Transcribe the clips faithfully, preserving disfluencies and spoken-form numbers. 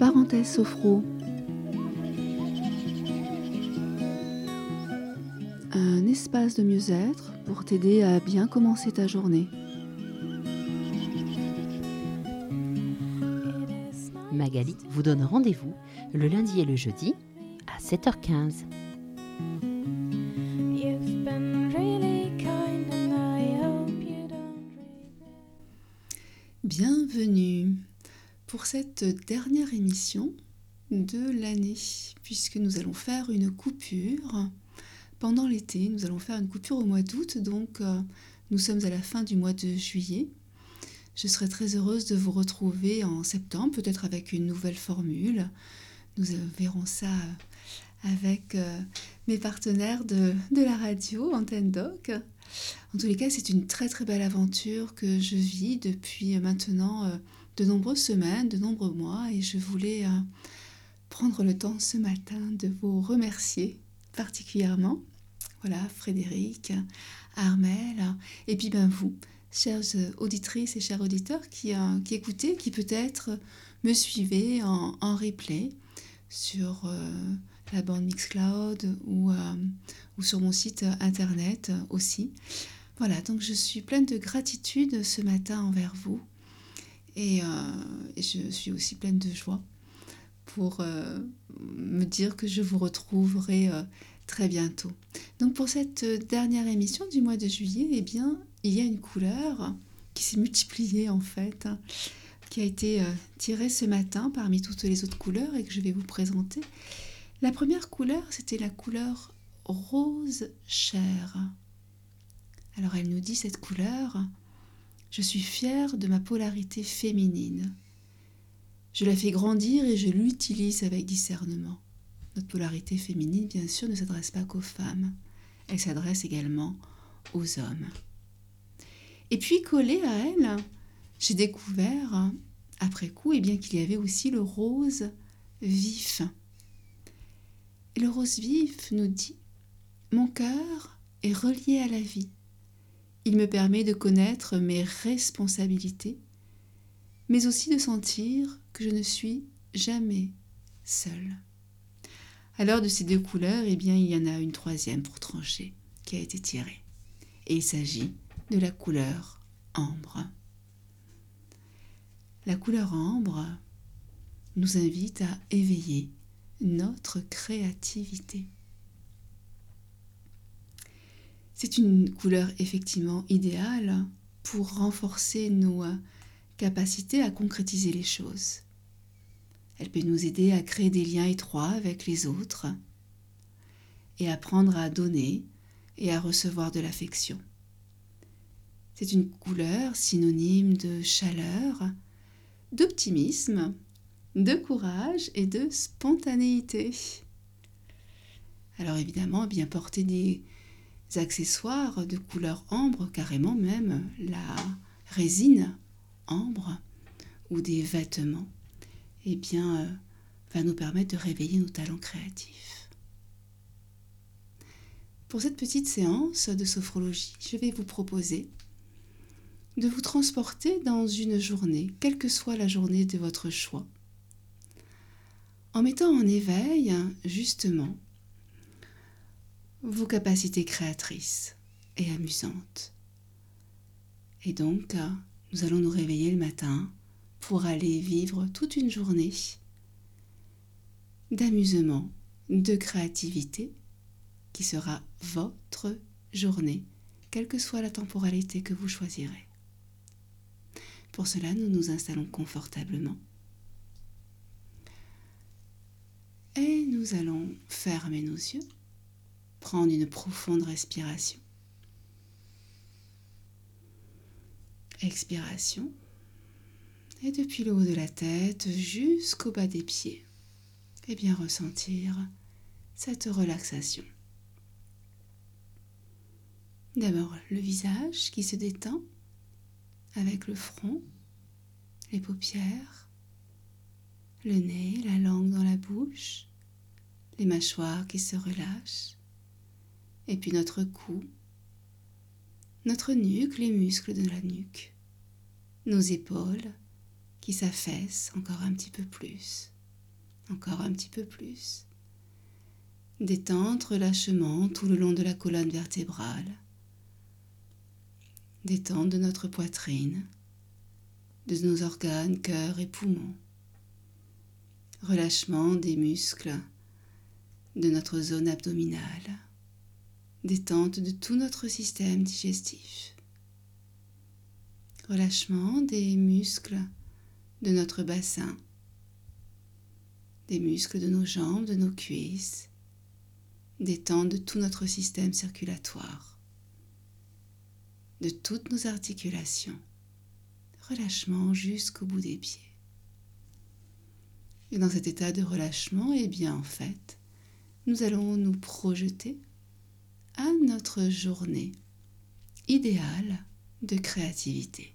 Parenthèse Sophro. Un espace de mieux-être pour t'aider à bien commencer ta journée. Magali vous donne rendez-vous le lundi et le jeudi à sept heures quinze. Bienvenue pour cette dernière émission de l'année, puisque nous allons faire une coupure pendant l'été. Nous allons faire une coupure au mois d'août, donc euh, nous sommes à la fin du mois de juillet. Je serai très heureuse de vous retrouver en septembre, peut-être avec une nouvelle formule. Nous euh, verrons ça avec euh, mes partenaires de, de la radio, Antenne Doc. En tous les cas, c'est une très très belle aventure que je vis depuis maintenant euh, de nombreuses semaines, de nombreux mois, et je voulais euh, prendre le temps ce matin de vous remercier particulièrement. Voilà, Frédéric, Armel, et puis ben vous, chères auditrices et chers auditeurs qui, euh, qui écoutez, qui peut-être me suivez en, en replay sur euh, la bande Mixcloud ou, euh, ou sur mon site internet aussi. Voilà, donc je suis pleine de gratitude ce matin envers vous et, euh, et je suis aussi pleine de joie pour euh, me dire que je vous retrouverai euh, très bientôt. Donc pour cette dernière émission du mois de juillet, eh bien, il y a une couleur qui s'est multipliée en fait, hein, qui a été euh, tirée ce matin parmi toutes les autres couleurs et que je vais vous présenter. La première couleur, c'était la couleur rose chair. Alors elle nous dit cette couleur, je suis fière de ma polarité féminine. Je la fais grandir et je l'utilise avec discernement. Notre polarité féminine, bien sûr, ne s'adresse pas qu'aux femmes. Elle s'adresse également aux hommes. Et puis, collé à elle, j'ai découvert, après coup, eh bien, qu'il y avait aussi le rose vif. Et le rose vif nous dit « Mon cœur est relié à la vie. Il me permet de connaître mes responsabilités, mais aussi de sentir que je ne suis jamais seule. » Alors de ces deux couleurs, eh bien, il y en a une troisième pour trancher, qui a été tirée. Et il s'agit de la couleur ambre. La couleur ambre nous invite à éveiller notre créativité. C'est une couleur effectivement idéale pour renforcer nos capacités à concrétiser les choses. Elle peut nous aider à créer des liens étroits avec les autres et apprendre à donner et à recevoir de l'affection. C'est une couleur synonyme de chaleur, d'optimisme, de courage et de spontanéité. Alors évidemment, bien porter des accessoires de couleur ambre, carrément même la résine ambre ou des vêtements, eh bien, euh, va nous permettre de réveiller nos talents créatifs. Pour cette petite séance de sophrologie, je vais vous proposer de vous transporter dans une journée, quelle que soit la journée de votre choix, en mettant en éveil, justement, vos capacités créatrices et amusantes. Et donc, nous allons nous réveiller le matin pour aller vivre toute une journée d'amusement, de créativité, qui sera votre journée, quelle que soit la temporalité que vous choisirez. Pour cela, nous nous installons confortablement et nous allons fermer nos yeux, prendre une profonde respiration. Expiration. Et depuis le haut de la tête jusqu'au bas des pieds, et bien ressentir cette relaxation. D'abord le visage qui se détend avec le front, les paupières, le nez, la langue dans la bouche, les mâchoires qui se relâchent, et puis notre cou, notre nuque, les muscles de la nuque, nos épaules qui s'affaissent encore un petit peu plus, Encore un petit peu plus. Détente, relâchement tout le long de la colonne vertébrale. Détente de notre poitrine, de nos organes, cœur et poumons. Relâchement des muscles de notre zone abdominale. Détente de tout notre système digestif. Relâchement des muscles de notre bassin, des muscles de nos jambes, de nos cuisses. Détente de tout notre système circulatoire, de toutes nos articulations. Relâchement jusqu'au bout des pieds. Et dans cet état de relâchement, eh bien en fait, nous allons nous projeter à notre journée idéale de créativité.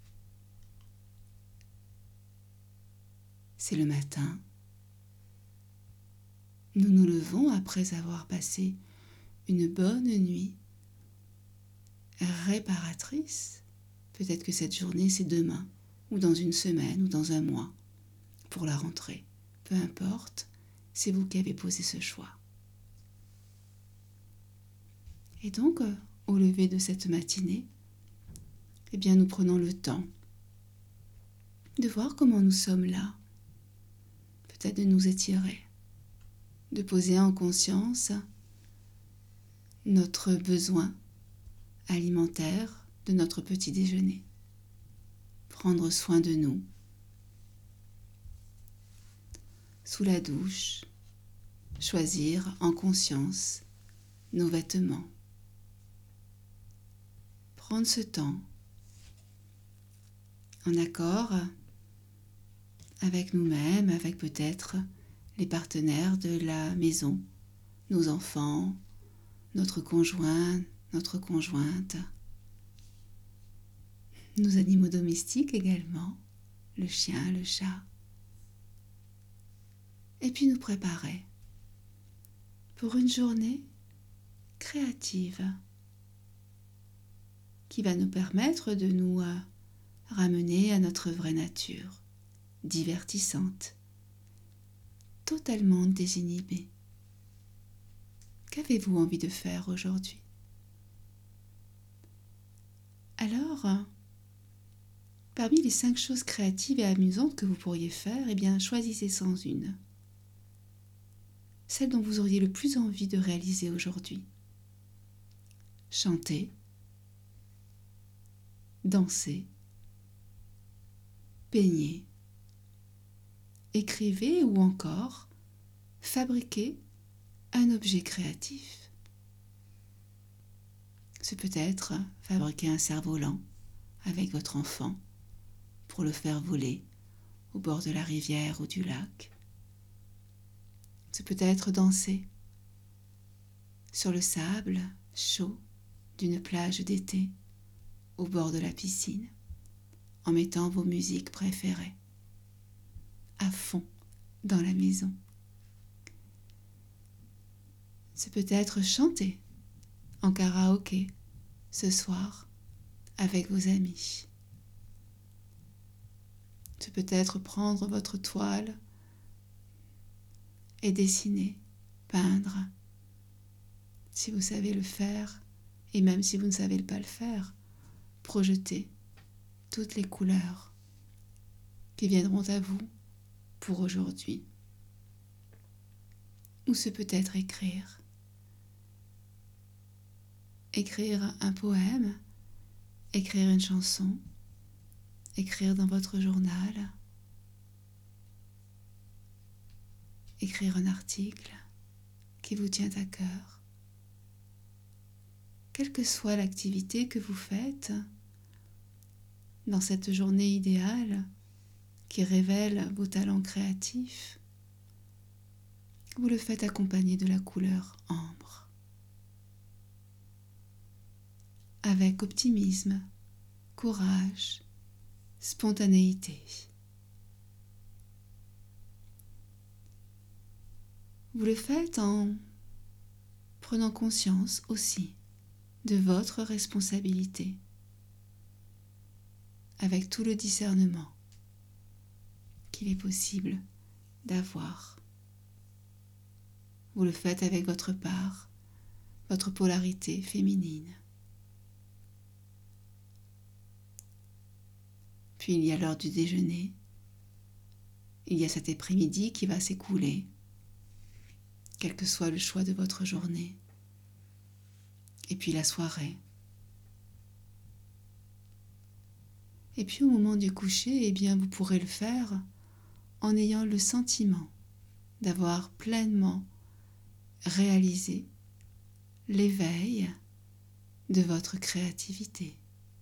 C'est le matin. Nous nous levons après avoir passé une bonne nuit réparatrice. Peut-être que cette journée, c'est demain, ou dans une semaine, ou dans un mois, pour la rentrée. Peu importe, c'est vous qui avez posé ce choix. Et donc, au lever de cette matinée, eh bien, nous prenons le temps de voir comment nous sommes là. Peut-être de nous étirer, de poser en conscience notre besoin alimentaire de notre petit déjeuner. Prendre soin de nous. Sous la douche, choisir en conscience nos vêtements. Prendre ce temps en accord avec nous-mêmes, avec peut-être les partenaires de la maison, nos enfants, notre conjoint, notre conjointe, nos animaux domestiques également, le chien, le chat. Et puis nous préparer pour une journée créative qui va nous permettre de nous ramener à notre vraie nature, divertissante, totalement désinhibée. Qu'avez-vous envie de faire aujourd'hui? Alors, parmi les cinq choses créatives et amusantes que vous pourriez faire, eh bien, choisissez-en une. Celle dont vous auriez le plus envie de réaliser aujourd'hui. Chanter, danser, peigner, écrivez ou encore fabriquer un objet créatif. C'est peut-être fabriquer un cerf-volant avec votre enfant pour le faire voler au bord de la rivière ou du lac. C'est peut-être danser sur le sable chaud d'une plage d'été au bord de la piscine en mettant vos musiques préférées à fond dans la maison. C'est peut-être chanter en karaoké ce soir avec vos amis. C'est peut-être prendre votre toile et dessiner, peindre, si vous savez le faire, et même si vous ne savez pas le faire, projeter toutes les couleurs qui viendront à vous pour aujourd'hui. Ou c'est peut-être écrire. Écrire un poème, écrire une chanson, écrire dans votre journal, écrire un article qui vous tient à cœur. Quelle que soit l'activité que vous faites dans cette journée idéale qui révèle vos talents créatifs, vous le faites accompagné de la couleur ambre. Avec optimisme, courage, spontanéité. Vous le faites en prenant conscience aussi de votre responsabilité, avec tout le discernement qu'il est possible d'avoir Vous le faites avec votre part, votre polarité féminine. Puis il y a l'heure du déjeuner. Il y a cet après-midi qui va s'écouler, quel que soit le choix de votre journée. Et puis la soirée. Et puis au moment du coucher, eh bien, vous pourrez le faire en ayant le sentiment d'avoir pleinement réalisé l'éveil de votre créativité.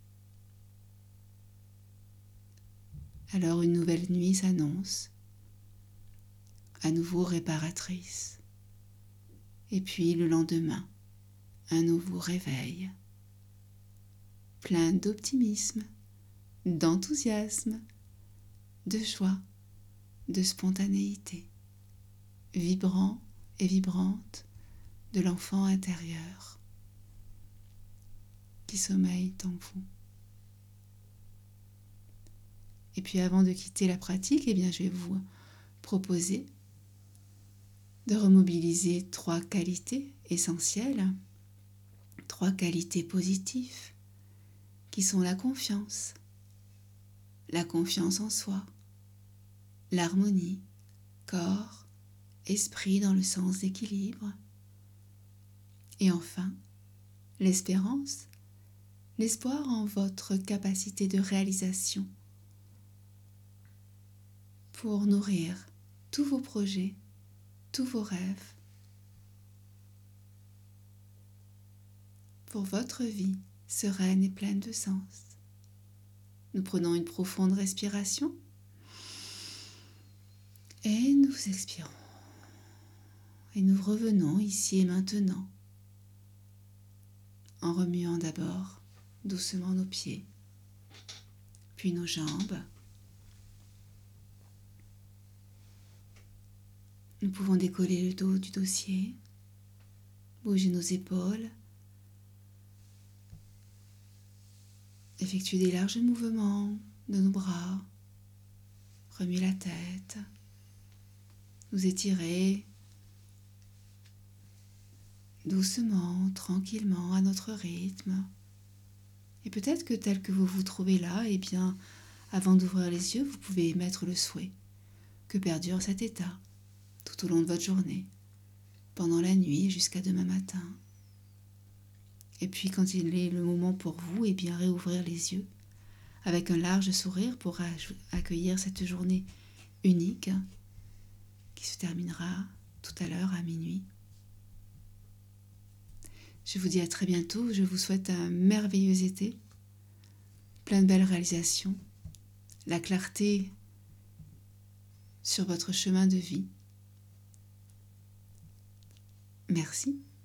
Alors une nouvelle nuit s'annonce, à nouveau réparatrice. Et puis le lendemain, un nouveau réveil, plein d'optimisme, d'enthousiasme, de joie, de spontanéité, vibrant et vibrante de l'enfant intérieur qui sommeille en vous. Et puis avant de quitter la pratique, eh bien, je vais vous proposer de remobiliser trois qualités essentielles, trois qualités positives qui sont la confiance, la confiance en soi, l'harmonie, corps, esprit dans le sens d'équilibre, et enfin l'espérance, l'espoir en votre capacité de réalisation pour nourrir tous vos projets, tous vos rêves, pour votre vie sereine et pleine de sens. Nous prenons une profonde respiration et nous expirons. Et nous revenons ici et maintenant en remuant d'abord doucement nos pieds, puis nos jambes. Nous pouvons décoller le dos du dossier, bouger nos épaules, effectuer des larges mouvements de nos bras, remuer la tête, nous étirer doucement, tranquillement, à notre rythme. Et peut-être que tel que vous vous trouvez là, eh bien, avant d'ouvrir les yeux, vous pouvez émettre le souhait que perdure cet état tout au long de votre journée, pendant la nuit jusqu'à demain matin. Et puis quand il est le moment pour vous, eh bien, réouvrir les yeux avec un large sourire pour accueillir cette journée unique qui se terminera tout à l'heure à minuit. Je vous dis à très bientôt, je vous souhaite un merveilleux été, plein de belles réalisations, la clarté sur votre chemin de vie. Merci.